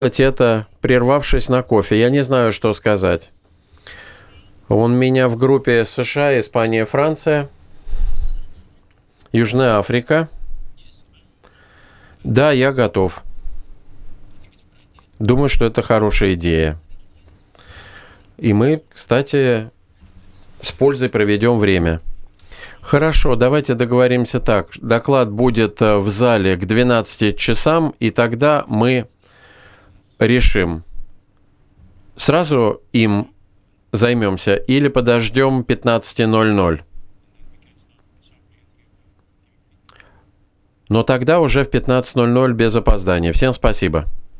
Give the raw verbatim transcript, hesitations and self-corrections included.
это, прервавшись на кофе. Я не знаю, что сказать. Он меня в группе США, Испания, Франция, Южная Африка. Да, я готов. Думаю, что это хорошая идея. И мы, кстати, с пользой проведем время. Хорошо, давайте договоримся так. Доклад будет в зале к двенадцати часам, и тогда мы решим, сразу им займемся или подождем пятнадцати ноль-ноль. Но тогда уже в пятнадцать ноль-ноль без опоздания. Всем спасибо.